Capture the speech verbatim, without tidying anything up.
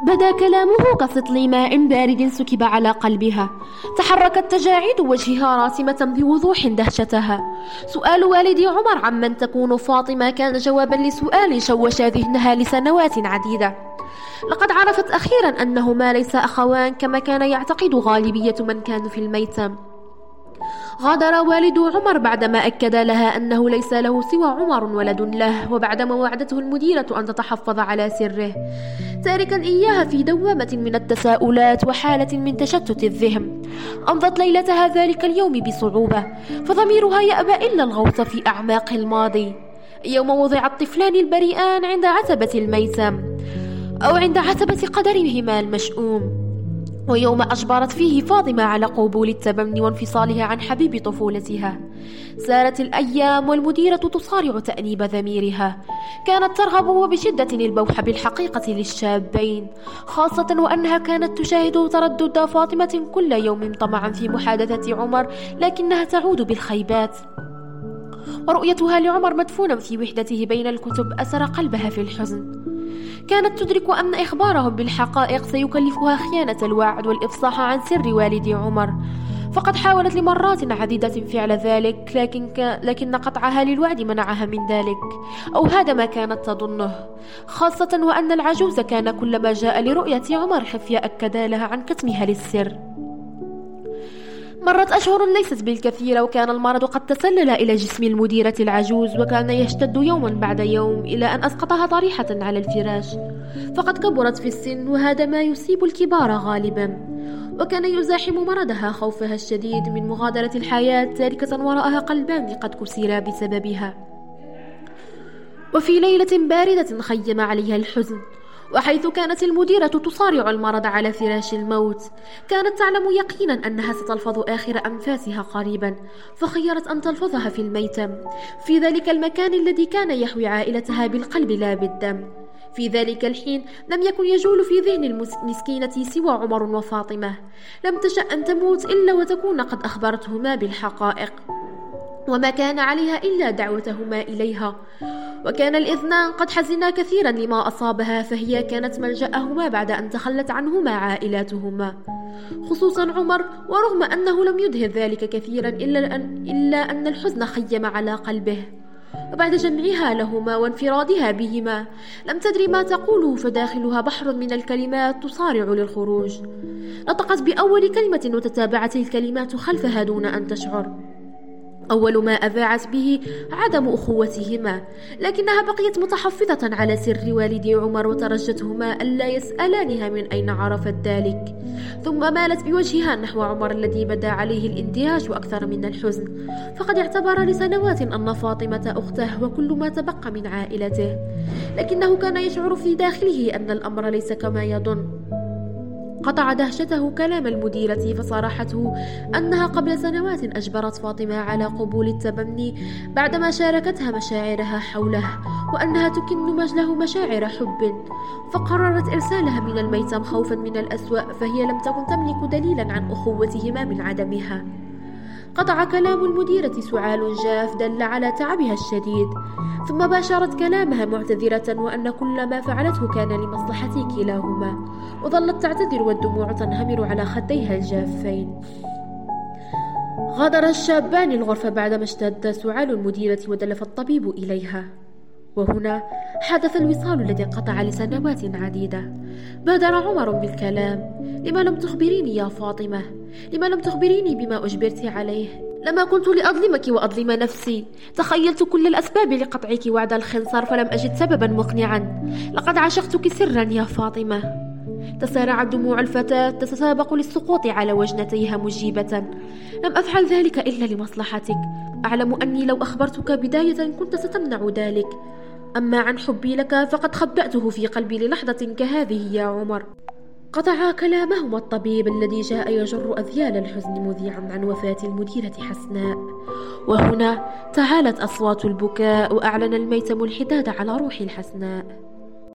بدا كلامه كسطل ماء بارد سكب على قلبها. تحركت تجاعيد وجهها راسمة بوضوح دهشتها. سؤال والد عمر عمن تكون فاطمة كان جوابا لسؤال شوش ذهنها لسنوات عديدة. لقد عرفت أخيرا أنهما ليس أخوان كما كان يعتقد غالبية من كانوا في الميتم. غادر والد عمر بعدما أكد لها أنه ليس له سوى عمر ولد له، وبعدما وعدته المديرة أن تتحفظ على سره، تاركا إياها في دوامة من التساؤلات وحالة من تشتت الذهن. أمضت ليلتها ذلك اليوم بصعوبة، فضميرها يأبى إلا الغوص في أعماق الماضي. يوم وضع الطفلان البريئان عند عتبة الميتم، أو عند عتبة قدرهما المشؤوم، ويوم أجبرت فيه فاطمة على قبول التبني وانفصالها عن حبيب طفولتها. سارت الأيام والمديرة تصارع تأنيب ضميرها. كانت ترغب بشدة البوح بالحقيقة للشابين، خاصة وأنها كانت تشاهد تردد فاطمة كل يوم طمعا في محادثة عمر، لكنها تعود بالخيبات. ورؤيتها لعمر مدفونا في وحدته بين الكتب أسر قلبها في الحزن. كانت تدرك أن إخبارهم بالحقائق سيكلفها خيانة الوعد والإفصاح عن سر والد عمر، فقد حاولت لمرات عديدة فعل ذلك، لكن, ك... لكن قطعها للوعد منعها من ذلك، أو هذا ما كانت تظنه، خاصة وأن العجوز كان كلما جاء لرؤية عمر خفية أكد لها عن كتمها للسر. مرت أشهر ليست بالكثير، وكان المرض قد تسلل إلى جسم المديرة العجوز، وكان يشتد يوما بعد يوم إلى أن أسقطها طريحة على الفراش، فقد كبرت في السن، وهذا ما يصيب الكبار غالبا. وكان يزاحم مرضها خوفها الشديد من مغادرة الحياة، تاركة وراءها قلبان قد كسرا بسببها. وفي ليلة باردة خيم عليها الحزن، وحيث كانت المديرة تصارع المرض على فراش الموت، كانت تعلم يقينا أنها ستلفظ آخر أنفاسها قريبا، فخيرت أن تلفظها في الميتم، في ذلك المكان الذي كان يحوي عائلتها بالقلب لا بالدم. في ذلك الحين لم يكن يجول في ذهن المسكينة سوى عمر وفاطمة. لم تشأ أن تموت إلا وتكون قد أخبرتهما بالحقائق، وما كان عليها إلا دعوتهما إليها. وكان الإثنان قد حزنا كثيرا لما أصابها، فهي كانت ملجأهما بعد أن تخلت عنهما عائلاتهما، خصوصا عمر، ورغم أنه لم يدهر ذلك كثيرا إلا أن, إلا أن الحزن خيم على قلبه. وبعد جمعها لهما وانفرادها بهما لم تدري ما تقوله، فداخلها بحر من الكلمات تصارع للخروج. نطقت بأول كلمة وتتابعت الكلمات خلفها دون أن تشعر. أول ما أذاعت به عدم أخوتهما، لكنها بقيت متحفظة على سر والد عمر، وترجتهما ألا يسألانها من أين عرفت ذلك. ثم مالت بوجهها نحو عمر الذي بدا عليه الاندهاش أكثر من الحزن، فقد اعتبر لسنوات أن فاطمة أخته وكل ما تبقى من عائلته، لكنه كان يشعر في داخله أن الأمر ليس كما يظن. قطع دهشته كلام المديرة، فصارحته أنها قبل سنوات أجبرت فاطمة على قبول التبني بعدما شاركتها مشاعرها حوله، وأنها تكن له مشاعر حب، فقررت إرسالها من الميتم خوفا من الأسوأ، فهي لم تكن تملك دليلا عن أخوتهما من عدمها. قطع كلام المديرة سعال جاف دل على تعبها الشديد، ثم باشرت كلامها معتذرة وأن كل ما فعلته كان لمصلحة كلاهما، وظلت تعتذر والدموع تنهمر على خديها الجافين. غادر الشابان الغرفة بعدما اشتد سعال المديرة ودلف الطبيب إليها، وهنا حدث الوصال الذي انقطع لسنوات عديدة. بادر عمر بالكلام: لما لم تخبريني يا فاطمة؟ لما لم تخبريني بما أجبرت عليه؟ لما كنت لأظلمك وأظلم نفسي، تخيلت كل الأسباب لقطعك وعد الخنصر فلم أجد سببا مقنعا. لقد عشقتك سرا يا فاطمة. تسارعت دموع الفتاة تتسابق للسقوط على وجنتيها مجيبة: لم أفعل ذلك إلا لمصلحتك. أعلم أني لو أخبرتك بداية كنت ستمنع ذلك، أما عن حبي لك فقد خبأته في قلبي للحظة كهذه يا عمر. قطع كلامهما الطبيب الذي جاء يجر أذيال الحزن مذيعا عن وفاة المديرة حسناء، وهنا تعالت أصوات البكاء، وأعلن الميتم الحداد على روح الحسناء.